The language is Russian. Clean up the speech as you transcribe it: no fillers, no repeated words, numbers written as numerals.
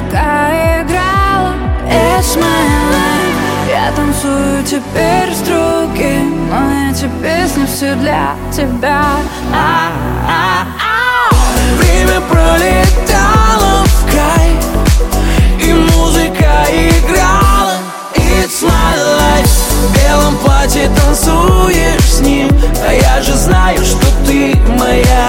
пока играла It's my life. Я танцую теперь с другим, но эти песни все для тебя. Время пролетало в кайф, и музыка играла It's my life. В белом платье танцуешь с ним, а я же знаю, что ты моя.